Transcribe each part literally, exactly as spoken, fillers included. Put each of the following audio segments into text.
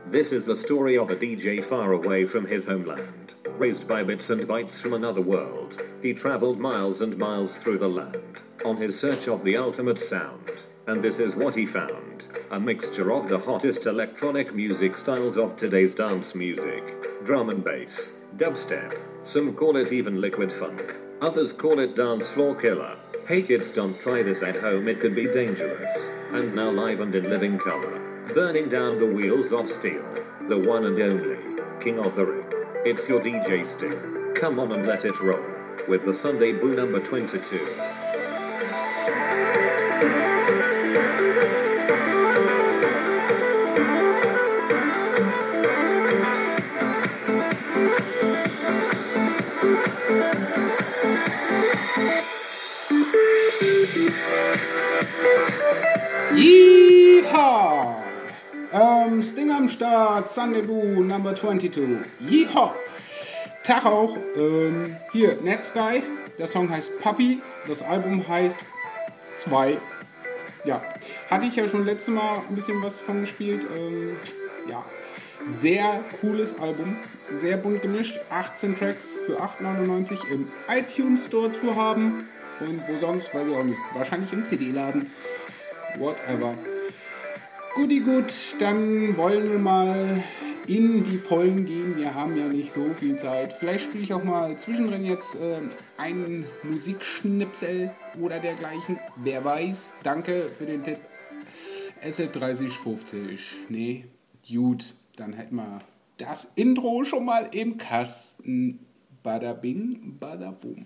This is the story of a D J far away from his homeland. Raised by bits and bytes from another world, he traveled miles and miles through the land, on his search of the ultimate sound. And this is what he found. A mixture of the hottest electronic music styles of today's dance music. Drum and bass, dubstep, some call it even liquid funk. Others call it dance floor killer. Hey kids, don't try this at home, it could be dangerous. And now live and in living color, burning down the wheels of steel, the one and only King of the Ring. It's your D J Sting. Come on and let it roll with the Sunday Brew number twenty-two. Yeehaw! Ähm, Sting am Start, Sunday Boo, Number twenty-two. Yeehaw! Tag auch, ähm, hier, Netsky, der Song heißt Puppy, das Album heißt zwei. Ja, hatte ich ja schon letztes Mal ein bisschen was von gespielt. Ähm, ja, sehr cooles Album, sehr bunt gemischt, achtzehn Tracks für acht neunundneunzig im iTunes Store zu haben. Und wo sonst, weiß ich auch nicht, wahrscheinlich im C D-Laden. Whatever. Guti gut, dann wollen wir mal in die Folgen gehen. Wir haben ja nicht so viel Zeit. Vielleicht spiele ich auch mal zwischendrin jetzt äh, einen Musikschnipsel oder dergleichen. Wer weiß. Danke für den Tipp. S L dreißig fünfzig. Nee, gut. Dann hätten wir das Intro schon mal im Kasten. Bada bing, bada boom.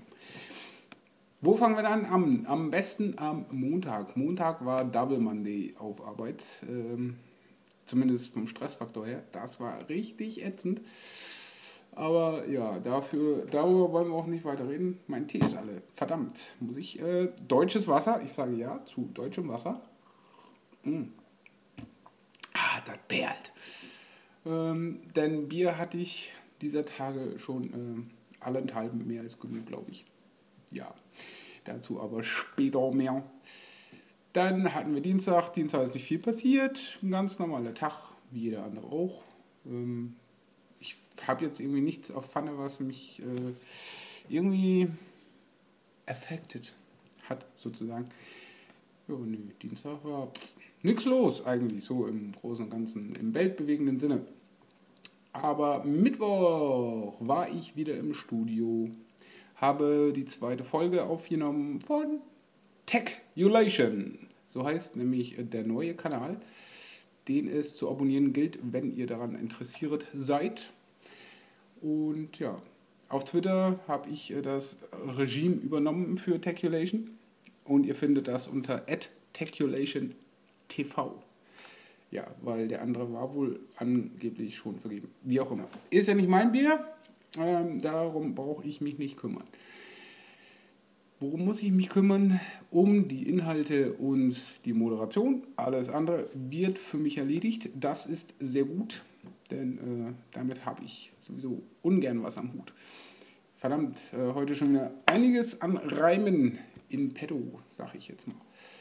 Wo fangen wir dann an? Am besten am Montag. Montag war Double Monday auf Arbeit. Ähm, zumindest vom Stressfaktor her. Das war richtig ätzend. Aber ja, dafür, darüber wollen wir auch nicht weiter reden. Mein Tee ist alle. Verdammt. Muss ich äh, deutsches Wasser? Ich sage ja zu deutschem Wasser. Mm. Ah, das perlt. Ähm, denn Bier hatte ich dieser Tage schon äh, allenthalben mehr als genug, glaube ich. Ja, dazu aber später mehr. Dann hatten wir Dienstag. Dienstag ist nicht viel passiert. Ein ganz normaler Tag, wie jeder andere auch. Ähm, ich habe jetzt irgendwie nichts auf Pfanne, was mich äh, irgendwie affected hat, sozusagen. Ja, nö, Dienstag war nichts los eigentlich, so im Großen und Ganzen, im weltbewegenden Sinne. Aber Mittwoch war ich wieder im Studio. Habe die zweite Folge aufgenommen von Techulation. So heißt nämlich der neue Kanal, den es zu abonnieren gilt, wenn ihr daran interessiert seid. Und ja, auf Twitter habe ich das Regime übernommen für Techulation. Und ihr findet das unter at techulation t v. Ja, weil der andere war wohl angeblich schon vergeben. Wie auch immer. Ist ja nicht mein Bier. Ähm, darum brauche ich mich nicht kümmern. Worum muss ich mich kümmern? Um die Inhalte und die Moderation. Alles andere wird für mich erledigt. Das ist sehr gut, denn äh, damit habe ich sowieso ungern was am Hut. Verdammt, äh, heute schon wieder einiges an Reimen in petto, sag ich jetzt mal.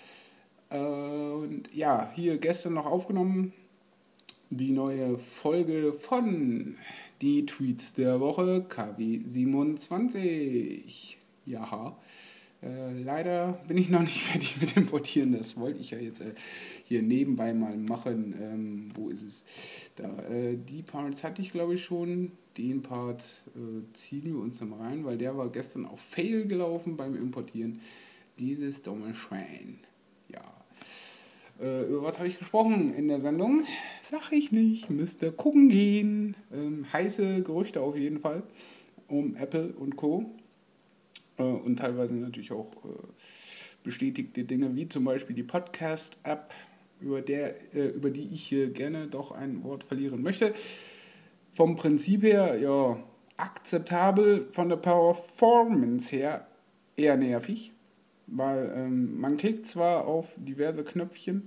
Äh, und ja, hier gestern noch aufgenommen die neue Folge von Die Tweets der Woche, K W siebenundzwanzig. Ja, äh, leider bin ich noch nicht fertig mit dem Portieren. Das wollte ich ja jetzt äh, hier nebenbei mal machen. Ähm, wo ist es? Da, äh, die Parts hatte ich glaube ich schon. Den Part äh, ziehen wir uns noch rein, weil der war gestern auf Fail gelaufen beim Importieren. Dieses dumme Schwein. Ja. Äh, über was habe ich gesprochen in der Sendung? Sag ich nicht, müsste gucken gehen. Ähm, heiße Gerüchte auf jeden Fall um Apple und Co. Äh, und teilweise natürlich auch äh, bestätigte Dinge, wie zum Beispiel die Podcast-App, über, der, äh, über die ich hier gerne doch ein Wort verlieren möchte. Vom Prinzip her, ja, akzeptabel, von der Performance her eher nervig. Weil ähm, man klickt zwar auf diverse Knöpfchen,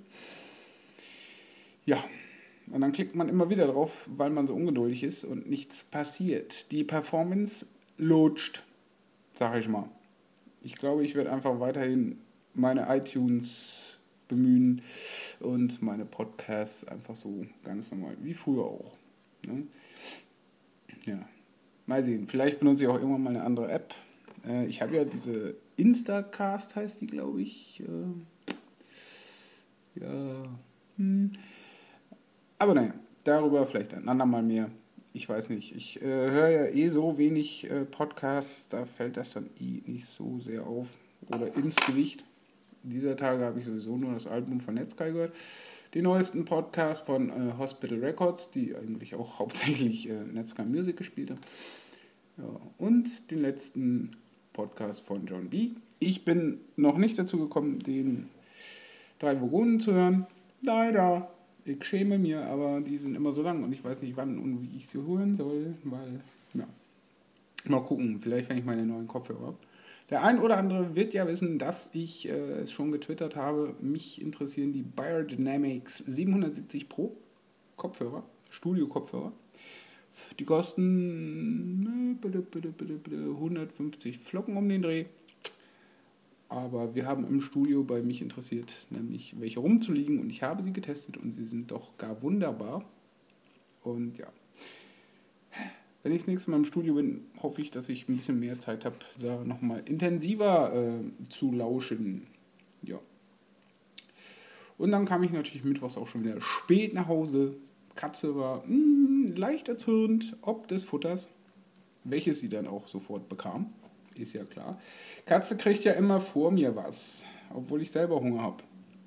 ja, und dann klickt man immer wieder drauf, weil man so ungeduldig ist und nichts passiert. Die Performance lutscht, sag ich mal. Ich glaube, ich werde einfach weiterhin meine iTunes bemühen und meine Podcasts einfach so ganz normal, wie früher auch. Ne? Ja, mal sehen. Vielleicht benutze ich auch irgendwann mal eine andere App. Äh, ich habe ja diese Instacast, heißt die, glaube ich. Äh, ja. Hm. Aber naja, darüber vielleicht ein andermal mehr. Ich weiß nicht. Ich äh, höre ja eh so wenig äh, Podcasts, da fällt das dann eh nicht so sehr auf oder ins Gewicht. Dieser Tage habe ich sowieso nur das Album von Netsky gehört. Den neuesten Podcast von äh, Hospital Records, die eigentlich auch hauptsächlich äh, Netsky Music gespielt haben. Ja, und den letzten Podcast von John B. Ich bin noch nicht dazu gekommen, den drei Vogonen zu hören. Leider. Ich schäme mir, aber die sind immer so lang und ich weiß nicht wann und wie ich sie hören soll, weil, ja. Mal gucken, vielleicht wenn ich meine neuen Kopfhörer habe. Der ein oder andere wird ja wissen, dass ich äh, es schon getwittert habe. Mich interessieren die Beyerdynamics siebenhundertsiebzig Pro Kopfhörer, Studio-Kopfhörer. Die kosten äh, hundertfünfzig Flocken um den Dreh. Aber wir haben im Studio bei mich interessiert, nämlich welche rumzuliegen. Und ich habe sie getestet und sie sind doch gar wunderbar. Und ja, wenn ich das nächste Mal im Studio bin, hoffe ich, dass ich ein bisschen mehr Zeit habe, da nochmal intensiver äh, zu lauschen. Ja. Und dann kam ich natürlich mittwochs auch schon wieder spät nach Hause. Katze war mh, leicht erzürnt, ob des Futters, welches sie dann auch sofort bekam. Ist ja klar. Katze kriegt ja immer vor mir was, obwohl ich selber Hunger habe.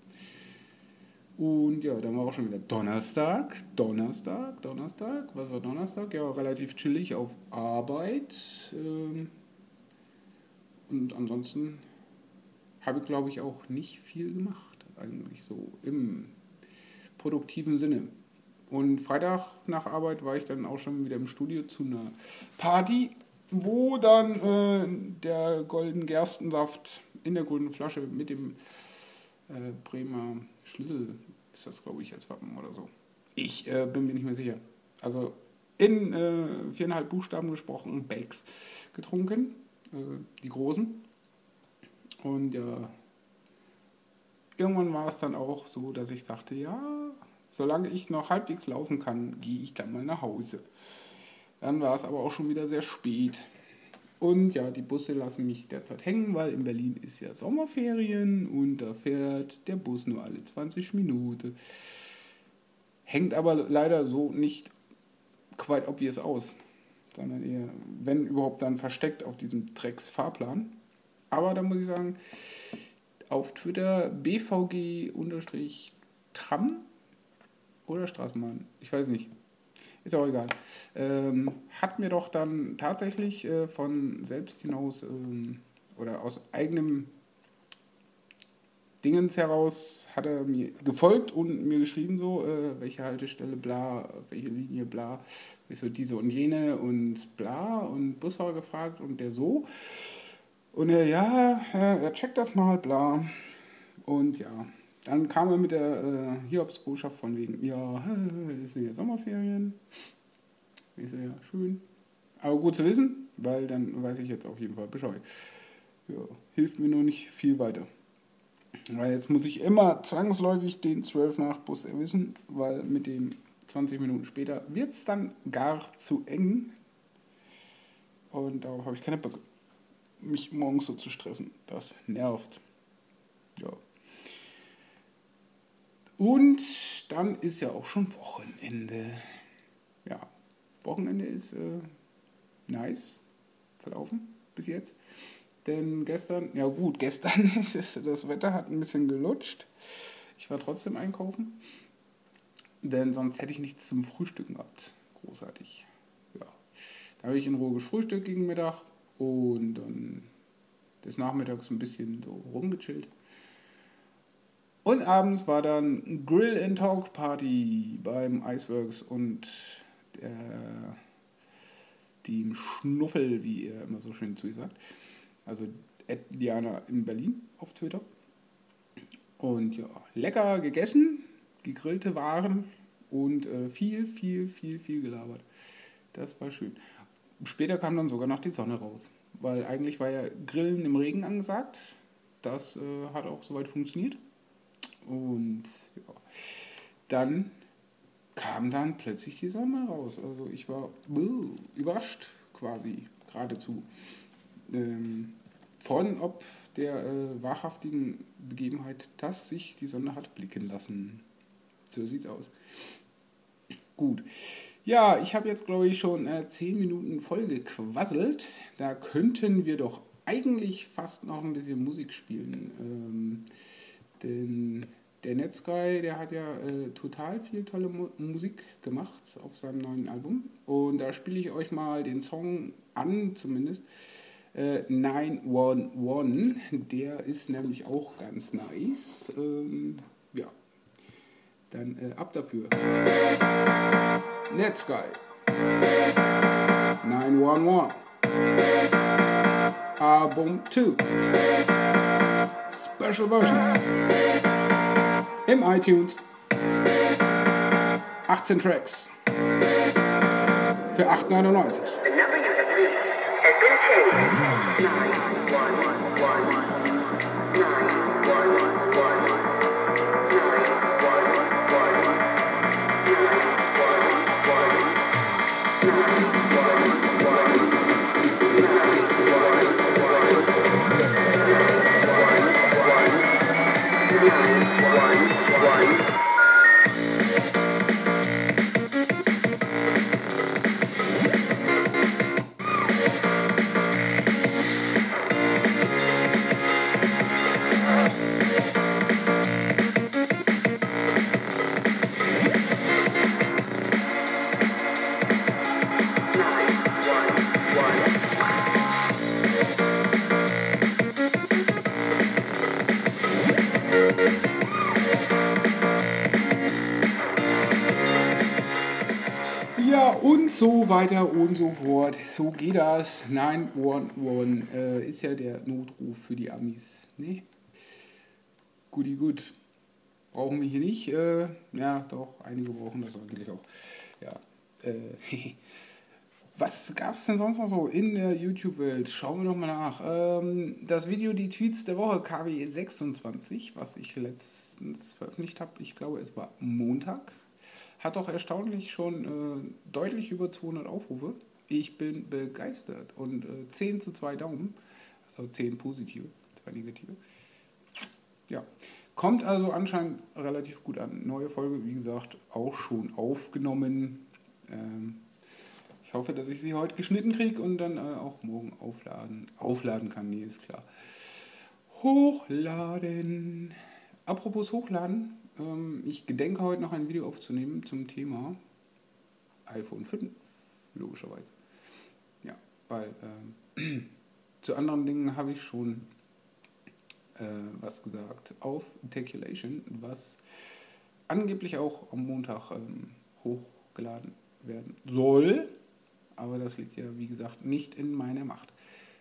Und ja, dann war auch schon wieder Donnerstag. Donnerstag, Donnerstag. Was war Donnerstag? Ja, relativ chillig auf Arbeit. Und ansonsten habe ich, glaube ich, auch nicht viel gemacht. Eigentlich so im produktiven Sinne. Und Freitag nach Arbeit war ich dann auch schon wieder im Studio zu einer Party, wo dann äh, der Golden Gerstensaft in der grünen Flasche mit dem äh, Bremer Schlüssel, ist das glaube ich als Wappen oder so. Ich äh, bin mir nicht mehr sicher. Also in äh, viereinhalb Buchstaben gesprochen, Becks getrunken, äh, die großen. Und ja, irgendwann war es dann auch so, dass ich dachte, ja, solange ich noch halbwegs laufen kann, gehe ich dann mal nach Hause. Dann war es aber auch schon wieder sehr spät. Und ja, die Busse lassen mich derzeit hängen, weil in Berlin ist ja Sommerferien und da fährt der Bus nur alle zwanzig Minuten. Hängt aber leider so nicht quite obvious aus, sondern eher, wenn überhaupt, dann versteckt auf diesem Drecks-Fahrplan. Aber da muss ich sagen, auf Twitter B V G-Tram oder Straßenbahn, ich weiß nicht. Ist auch egal. Ähm, hat mir doch dann tatsächlich äh, von selbst hinaus ähm, oder aus eigenem Dingens heraus hat er mir gefolgt und mir geschrieben so, äh, welche Haltestelle bla, welche Linie bla, so diese und jene und bla und Busfahrer gefragt und der so. Und er, ja, er checkt das mal, bla. Und ja, dann kam er mit der äh, Hiobsbotschaft von wegen, ja, es sind ja Sommerferien. Ich so, ja, schön. Aber gut zu wissen, weil dann weiß ich jetzt auf jeden Fall Bescheid. Ja, hilft mir nur nicht viel weiter. Weil jetzt muss ich immer zwangsläufig den zwölf nach Bus erwischen, weil mit dem zwanzig Minuten später wird es dann gar zu eng. Und darauf habe ich keine Böcke, mich morgens so zu stressen. Das nervt. Ja. Und dann ist ja auch schon Wochenende. Ja, Wochenende ist äh, nice verlaufen bis jetzt. Denn gestern, ja gut, gestern ist es, das Wetter hat ein bisschen gelutscht. Ich war trotzdem einkaufen. Denn sonst hätte ich nichts zum Frühstücken gehabt. Großartig. Ja. Da habe ich in Ruhe gefrühstückt gegen Mittag und dann des Nachmittags ein bisschen so rumgechillt. Und abends war dann Grill and Talk Party beim Iceworks und der, dem Schnuffel, wie er immer so schön zu ihr sagt. Also Diana in Berlin auf Twitter. Und ja, lecker gegessen, gegrillte Waren und äh, viel, viel, viel, viel gelabert. Das war schön. Später kam dann sogar noch die Sonne raus, weil eigentlich war ja Grillen im Regen angesagt. Das äh, hat auch soweit funktioniert. Und ja, dann kam dann plötzlich die Sonne raus. Also ich war uh, überrascht quasi geradezu. Ähm, von ob der äh, wahrhaftigen Begebenheit, dass sich die Sonne hat blicken lassen. So sieht's aus. Gut. Ja, ich habe jetzt, glaube ich, schon äh, zehn Minuten voll gequasselt. Da könnten wir doch eigentlich fast noch ein bisschen Musik spielen. Ähm, denn der Netsky, der hat ja äh, total viel tolle Mu Musik gemacht auf seinem neuen Album. Und da spiele ich euch mal den Song an, zumindest. Äh, neun eins eins. Der ist nämlich auch ganz nice. Ähm, ja. Dann äh, ab dafür. Netsky. neun eins eins. Album zwei. Special Version. Im iTunes. achtzehn Tracks. Für acht neunundneunzig. The number you have reached has been changed. nine one one. nine one one. So weiter und so fort. So geht das. neun eins eins äh, ist ja der Notruf für die Amis. Ne? Guti gut. Brauchen wir hier nicht. Äh, ja, doch, einige brauchen das eigentlich auch. Ja. Äh, was gab es denn sonst noch so in der YouTube-Welt? Schauen wir doch mal nach. Ähm, das Video, die Tweets der Woche, K W sechsundzwanzig, was ich letztens veröffentlicht habe. Ich glaube, es war Montag. Hat doch erstaunlich schon äh, deutlich über zweihundert Aufrufe. Ich bin begeistert. Und äh, zehn zu zwei Daumen. Also zehn positive, zwei negative. Ja. Kommt also anscheinend relativ gut an. Neue Folge, wie gesagt, auch schon aufgenommen. Ähm, ich hoffe, dass ich sie heute geschnitten kriege und dann äh, auch morgen aufladen. Aufladen kann, nee, ist klar. Hochladen. Apropos Hochladen. Ich gedenke heute noch ein Video aufzunehmen zum Thema iPhone fünf, logischerweise. Ja, weil äh, zu anderen Dingen habe ich schon äh, was gesagt auf Teculation, was angeblich auch am Montag ähm, hochgeladen werden soll. Aber das liegt ja, wie gesagt, nicht in meiner Macht.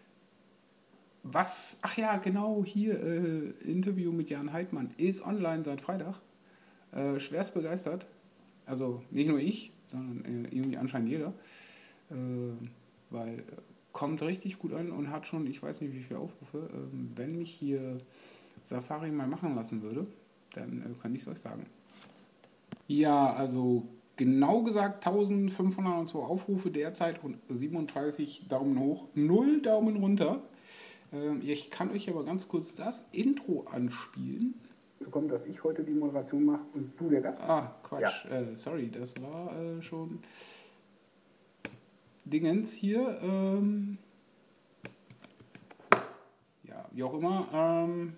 Was, ach ja, genau, hier, äh, Interview mit Jan Heidmann ist online seit Freitag. Äh, schwerst begeistert. Also nicht nur ich, sondern äh, irgendwie anscheinend jeder. Äh, weil äh, kommt richtig gut an und hat schon, ich weiß nicht wie viele Aufrufe. Ähm, wenn mich hier Safari mal machen lassen würde, dann äh, könnte ich es euch sagen. Ja, also genau gesagt eintausendfünfhundertzwei Aufrufe derzeit und siebenunddreißig Daumen hoch, null Daumen runter. Ähm, ich kann euch aber ganz kurz das Intro anspielen. Zu kommen, dass ich heute die Moderation mache und du der Gast bist. Ah, Quatsch. Ja. Äh, sorry, das war äh, schon Dingens hier. Ähm, ja, wie auch immer. Ähm,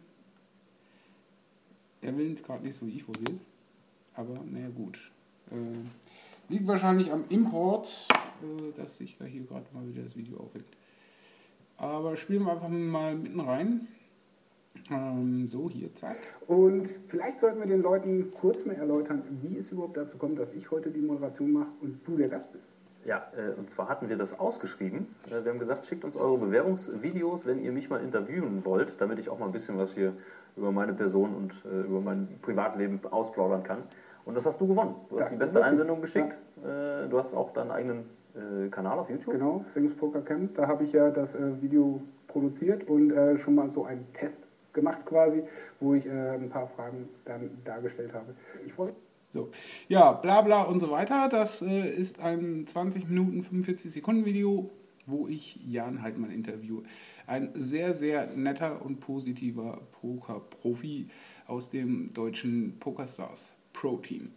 er will gerade nicht so, wie ich wohl will. Aber naja, gut. Äh, liegt wahrscheinlich am Import, äh, dass sich da hier gerade mal wieder das Video aufhängt. Aber spielen wir einfach mal mitten rein. Ähm, so, hier, zack. Und vielleicht sollten wir den Leuten kurz mal erläutern, wie es überhaupt dazu kommt, dass ich heute die Moderation mache und du der Gast bist. Ja, äh, und zwar hatten wir das ausgeschrieben. Äh, wir haben gesagt, schickt uns eure Bewerbungsvideos, wenn ihr mich mal interviewen wollt, damit ich auch mal ein bisschen was hier über meine Person und äh, über mein Privatleben ausplaudern kann. Und das hast du gewonnen. Du Das hast die ist beste wirklich, Einsendung geschickt. Ja. Äh, du hast auch deinen eigenen äh, Kanal auf YouTube. Genau, Slings Poker Camp. Da habe ich ja das äh, Video produziert und äh, schon mal so einen Test gemacht quasi, wo ich äh, ein paar Fragen dann dargestellt habe. Ich freue mich. So, ja, bla bla und so weiter. Das äh, ist ein zwanzig Minuten, fünfundvierzig Sekunden Video, wo ich Jan Heidmann interviewe. Ein sehr, sehr netter und positiver Poker-Profi aus dem deutschen PokerStars Pro-Team.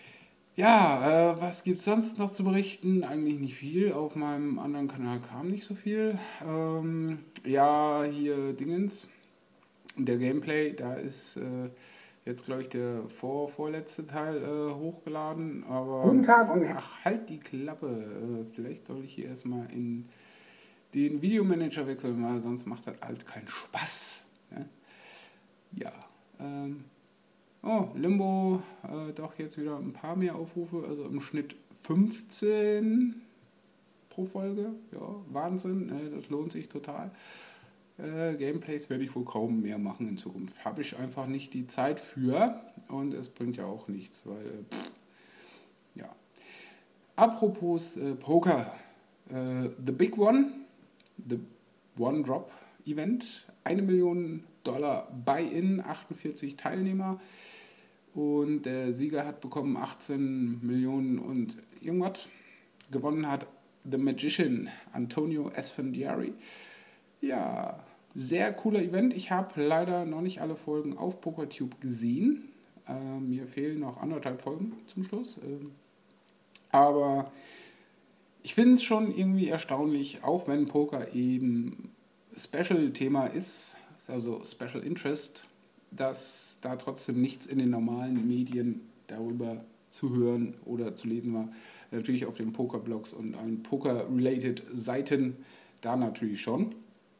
Ja, äh, was gibt es sonst noch zu berichten? Eigentlich nicht viel. Auf meinem anderen Kanal kam nicht so viel. Ähm, ja, hier Dingens. Der Gameplay, da ist äh, jetzt, glaube ich, der vor, vorletzte Teil äh, hochgeladen. Aber Guten Tag und ach, halt die Klappe. Äh, vielleicht soll ich hier erstmal in den Videomanager wechseln, weil sonst macht das halt keinen Spaß. Ne? Ja, ähm, oh, Limbo, äh, doch jetzt wieder ein paar mehr Aufrufe, also im Schnitt fünfzehn pro Folge. Ja, Wahnsinn, äh, das lohnt sich total. Äh, Gameplays werde ich wohl kaum mehr machen in Zukunft. Habe ich einfach nicht die Zeit für und es bringt ja auch nichts, weil, äh, pff, ja. Apropos äh, Poker, äh, The Big One, The One Drop Event, eine Million Dollar Buy-in, achtundvierzig Teilnehmer und der Sieger hat bekommen achtzehn Millionen und irgendwas. Gewonnen hat The Magician Antonio Esfandiari. Ja, sehr cooler Event. Ich habe leider noch nicht alle Folgen auf PokerTube gesehen. Äh, mir fehlen noch anderthalb Folgen zum Schluss. Äh, aber ich finde es schon irgendwie erstaunlich, auch wenn Poker eben Special-Thema ist, also Special Interest, dass da trotzdem nichts in den normalen Medien darüber zu hören oder zu lesen war. Natürlich auf den Poker-Blogs und allen Poker-related Seiten, da natürlich schon.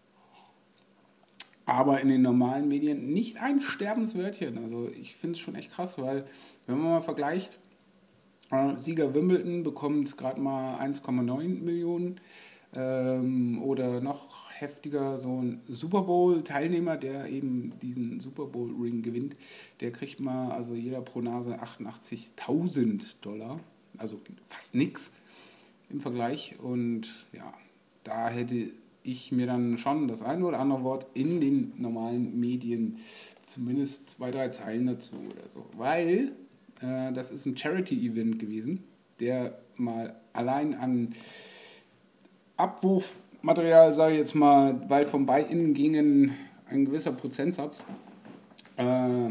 Aber in den normalen Medien nicht ein Sterbenswörtchen. Also ich finde es schon echt krass, weil wenn man mal vergleicht, äh, Sieger Wimbledon bekommt gerade mal eins Komma neun Millionen ähm, oder noch heftiger so ein Super Bowl-Teilnehmer, der eben diesen Super Bowl-Ring gewinnt, der kriegt mal, also jeder pro Nase achtundachtzigtausend Dollar, also fast nix im Vergleich. Und ja, da hätte ich mir dann schon das eine oder andere Wort in den normalen Medien, zumindest zwei, drei Zeilen dazu oder so. Weil äh, das ist ein Charity-Event gewesen, der mal allein an Abwurfmaterial, sage ich jetzt mal, weil vom Buy-in gingen ein gewisser Prozentsatz äh,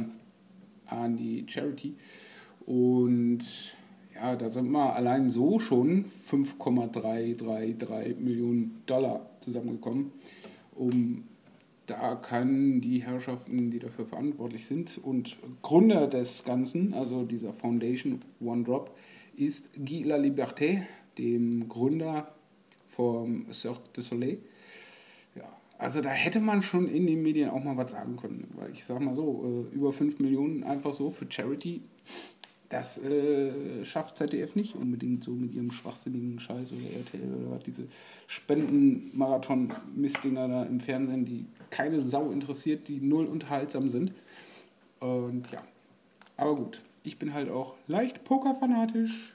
an die Charity. Und ja, da sind wir allein so schon fünf Komma drei drei drei Millionen Dollar zusammengekommen. Um, da können die Herrschaften, die dafür verantwortlich sind und Gründer des Ganzen, also dieser Foundation One Drop, ist Guy Laliberté, dem Gründer vom Cirque du Soleil. Ja, also da hätte man schon in den Medien auch mal was sagen können. Weil ich sag mal so, über fünf Millionen einfach so für Charity, das äh, schafft Z D F nicht unbedingt so mit ihrem schwachsinnigen Scheiß oder R T L oder was, diese Spenden-Marathon-Mistdinger da im Fernsehen, die keine Sau interessiert, die null unterhaltsam sind. Und ja, aber gut, ich bin halt auch leicht pokerfanatisch.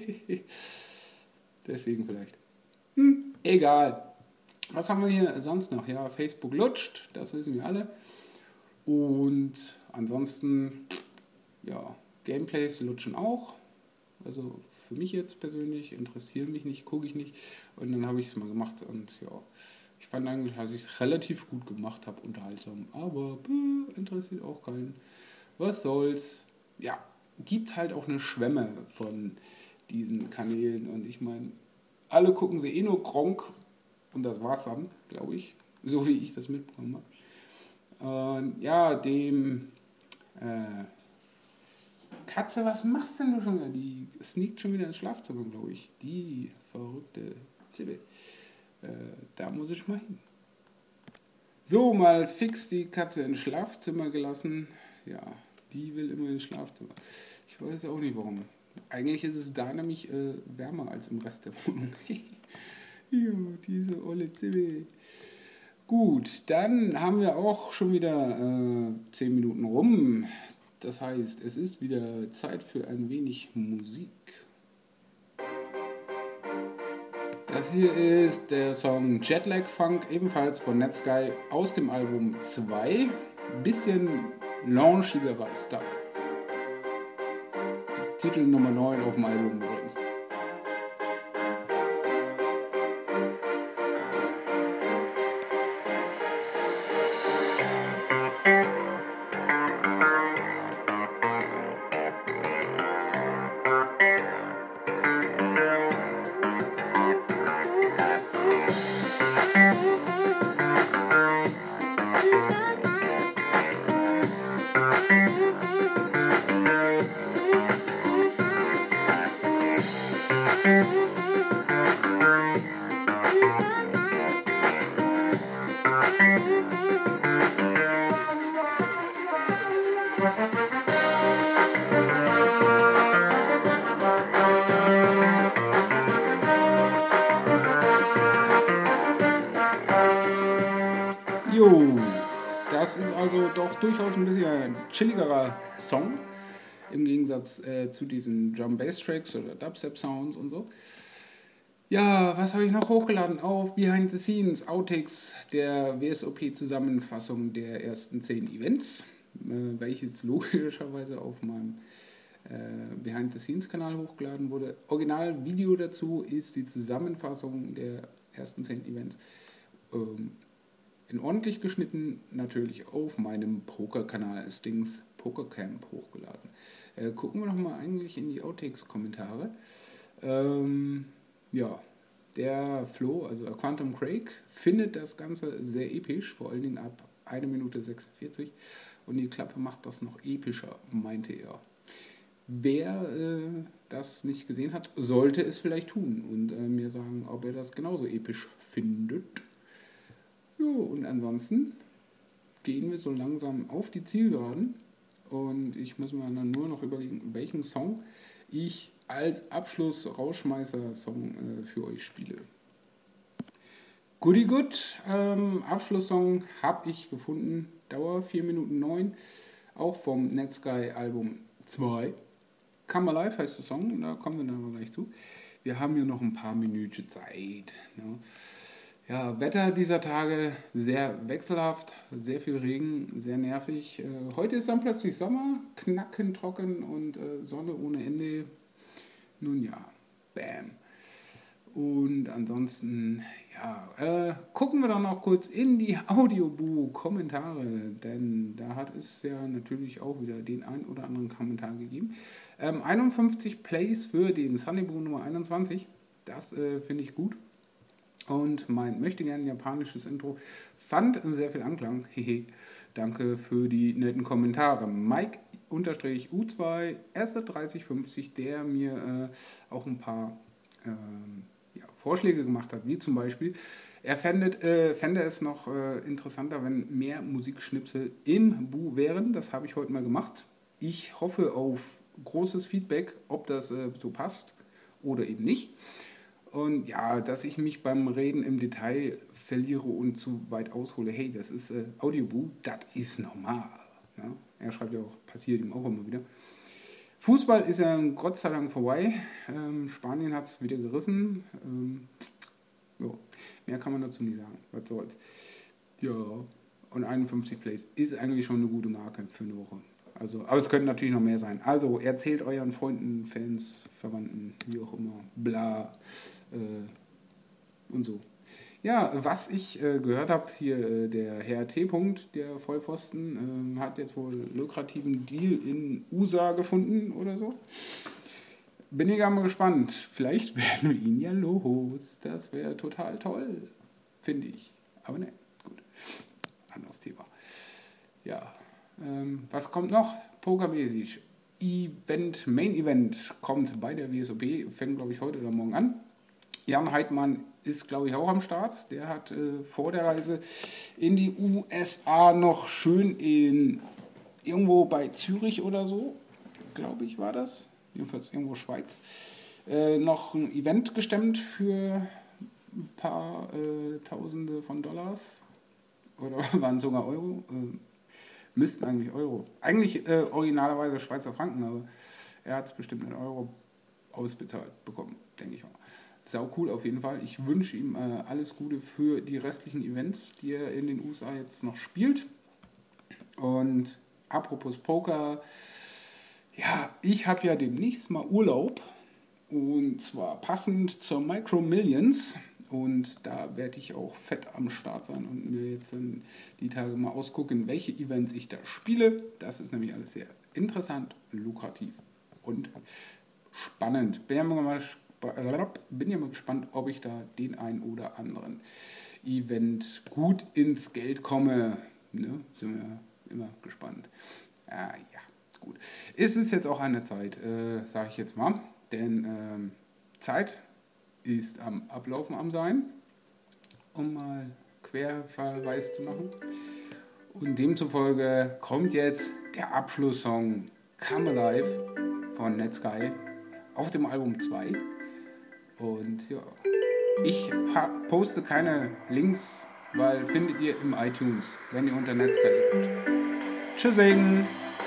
Deswegen vielleicht. Hm, egal. Was haben wir hier sonst noch? Ja, Facebook lutscht, das wissen wir alle. Und ansonsten, ja, Gameplays lutschen auch. Also für mich jetzt persönlich, interessieren mich nicht, gucke ich nicht. Und dann habe ich es mal gemacht und ja, ich fand eigentlich, dass ich es relativ gut gemacht habe, unterhaltsam. Aber bäh, interessiert auch keinen. Was soll's? Ja, gibt halt auch eine Schwemme von diesen Kanälen. Und ich meine, alle gucken sie eh nur Gronkh und das war's dann, glaube ich. So wie ich das mitbekommen habe. Und ja, dem äh, Katze, was machst denn du schon wieder? Die sneakt schon wieder ins Schlafzimmer, glaube ich. Die verrückte Zibbe. Äh, da muss ich mal hin. So, mal fix die Katze ins Schlafzimmer gelassen. Ja, die will immer ins Schlafzimmer. Ich weiß auch nicht warum. Eigentlich ist es da nämlich äh, wärmer als im Rest der Wohnung. Ja, diese olle Zibbe. Gut, dann haben wir auch schon wieder äh, zehn Minuten rum. Das heißt, es ist wieder Zeit für ein wenig Musik. Das hier ist der Song Jetlag Funk, ebenfalls von Netsky aus dem Album zwei. bisschen launchigerer Stuff. Titel Nummer neun auf dem Album übrigens. Jo, das ist also doch durchaus ein bisschen ein chilligerer Song im Gegensatz äh, zu diesen Drum-Bass-Tracks oder Dubstep-Sounds und so. Ja, was habe ich noch hochgeladen? Auf Behind the Scenes, Outtakes der W S O P-Zusammenfassung der ersten zehn Events, äh, welches logischerweise auf meinem äh, Behind the Scenes-Kanal hochgeladen wurde. Originalvideo dazu ist die Zusammenfassung der ersten zehn Events. Ähm, in ordentlich geschnitten, natürlich auf meinem Poker-Kanal Stings Pokercamp hochgeladen. Äh, gucken wir noch mal eigentlich in die Outtakes-Kommentare. Ähm, ja, der Flo, also Quantum Craig, findet das Ganze sehr episch, vor allen Dingen ab eine Minute sechsundvierzig. Und die Klappe macht das noch epischer, meinte er. Wer äh, das nicht gesehen hat, sollte es vielleicht tun und äh, mir sagen, ob er das genauso episch findet. Jo, und ansonsten gehen wir so langsam auf die Zielgeraden und ich muss mir dann nur noch überlegen, welchen Song ich als Abschluss-Rauschmeißer-Song äh, für euch spiele. Goodie Good, ähm, Abschlusssong habe ich gefunden, Dauer vier Minuten neun, auch vom Netsky-Album zwei. Come Alive heißt der Song, da kommen wir dann aber gleich zu. Wir haben hier noch ein paar Minuten Zeit. Ne? Ja, Wetter dieser Tage sehr wechselhaft, sehr viel Regen, sehr nervig. Äh, heute ist dann plötzlich Sommer, knackend trocken und äh, Sonne ohne Ende. Nun ja, bam. Und ansonsten, ja, äh, gucken wir dann noch kurz in die Audioboo-Kommentare, denn da hat es ja natürlich auch wieder den ein oder anderen Kommentar gegeben. Ähm, einundfünfzig Plays für den Sunnyboo Nummer einundzwanzig, das äh, finde ich gut. Und mein möchte gern japanisches Intro fand sehr viel Anklang. Hehe. Danke für die netten Kommentare. Mike U zwei, erster dreißig fünfzig, der mir äh, auch ein paar ähm, ja, Vorschläge gemacht hat, wie zum Beispiel, er fändet, äh, fände es noch äh, interessanter, wenn mehr Musikschnipsel im Bu wären. Das habe ich heute mal gemacht. Ich hoffe auf großes Feedback, ob das äh, so passt oder eben nicht. Und ja, dass ich mich beim Reden im Detail verliere und zu weit aushole, hey, das ist äh, Audioboo, das ist normal. Ja? Er schreibt ja auch, passiert ihm auch immer wieder. Fußball ist ja Gott sei Dank vorbei. Ähm, Spanien hat es wieder gerissen. Ähm, so. Mehr kann man dazu nicht sagen. Was soll's. Ja, und einundfünfzig Plays ist eigentlich schon eine gute Marke für eine Woche. Also, aber es könnten natürlich noch mehr sein. Also erzählt euren Freunden, Fans, Verwandten, wie auch immer, bla äh, und so. Ja, was ich äh, gehört habe, hier äh, der Herr T. -Punkt, der Vollpfosten, äh, hat jetzt wohl lukrativen Deal in U S A gefunden oder so. Bin ich mal gespannt. Vielleicht werden wir ihn ja los. Das wäre total toll, finde ich. Aber ne, gut. Anderes Thema. Ja, ähm, was kommt noch? Pokermäßig. Event, Main Event kommt bei der W S O P, fängt glaube ich heute oder morgen an. Jan Heidmann ist glaube ich auch am Start. Der hat äh, vor der Reise in die U S A noch schön in irgendwo bei Zürich oder so, glaube ich war das, jedenfalls irgendwo Schweiz, äh, noch ein Event gestemmt für ein paar äh, Tausende von Dollars oder waren sogar Euro. Äh, Müssten eigentlich Euro. Eigentlich äh, originalerweise Schweizer Franken, aber er hat es bestimmt in Euro ausbezahlt bekommen, denke ich mal. Sau cool auf jeden Fall. Ich wünsche ihm äh, alles Gute für die restlichen Events, die er in den U S A jetzt noch spielt. Und apropos Poker, ja, ich habe ja demnächst mal Urlaub und zwar passend zur Micro Millions und da werde ich auch fett am Start sein und mir jetzt dann die Tage mal ausgucken, welche Events ich da spiele. Das ist nämlich alles sehr interessant, lukrativ und spannend. Bin ja mal, bin ja mal gespannt, ob ich da den einen oder anderen Event gut ins Geld komme. Ne? Sind wir immer gespannt. Ah, ja, gut. Es ist jetzt auch an der Zeit, äh, sage ich jetzt mal, denn ähm, Zeit ist am Ablaufen am Sein, um mal Querverweis zu machen. Und demzufolge kommt jetzt der Abschlusssong Come Alive von Netsky auf dem Album zwei. Und ja, ich poste keine Links, weil findet ihr im iTunes, wenn ihr unter Netsky sucht. Tschüssing!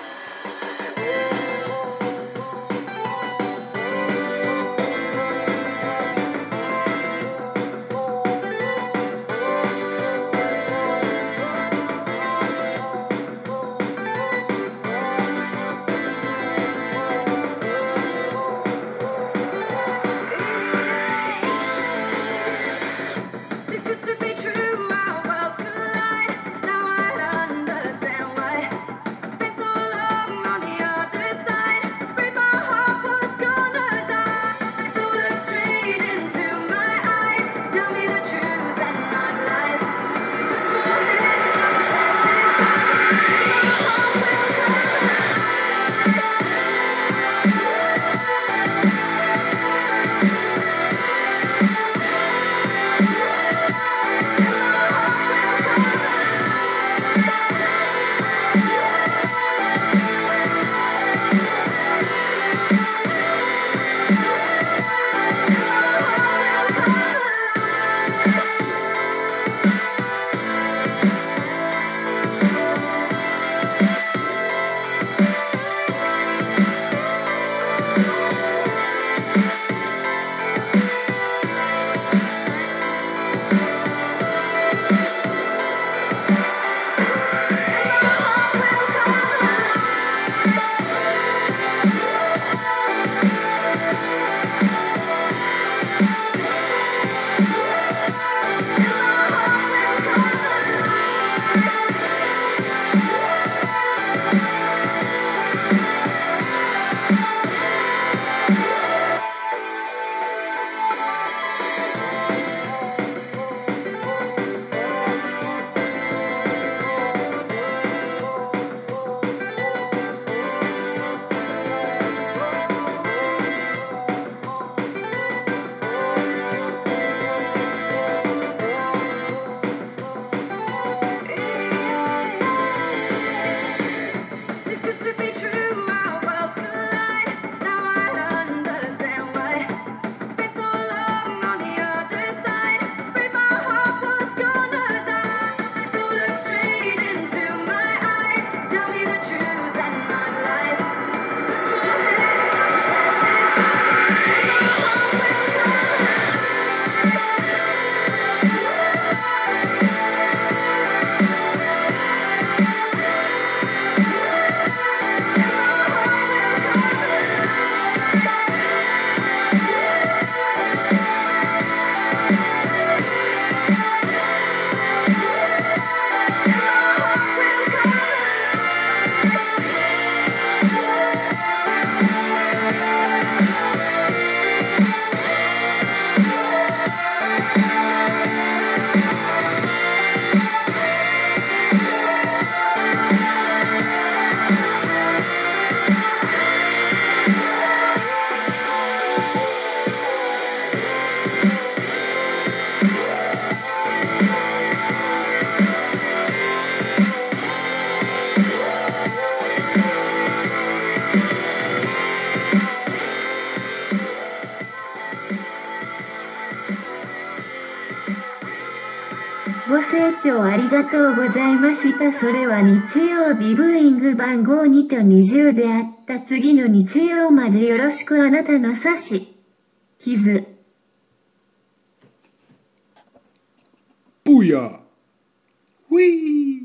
ご清聴ありがとうございました。それは日曜日ブーイング番号にとにじゅうであった次の日曜までよろしくあなたの指し傷 Booyah! Whee!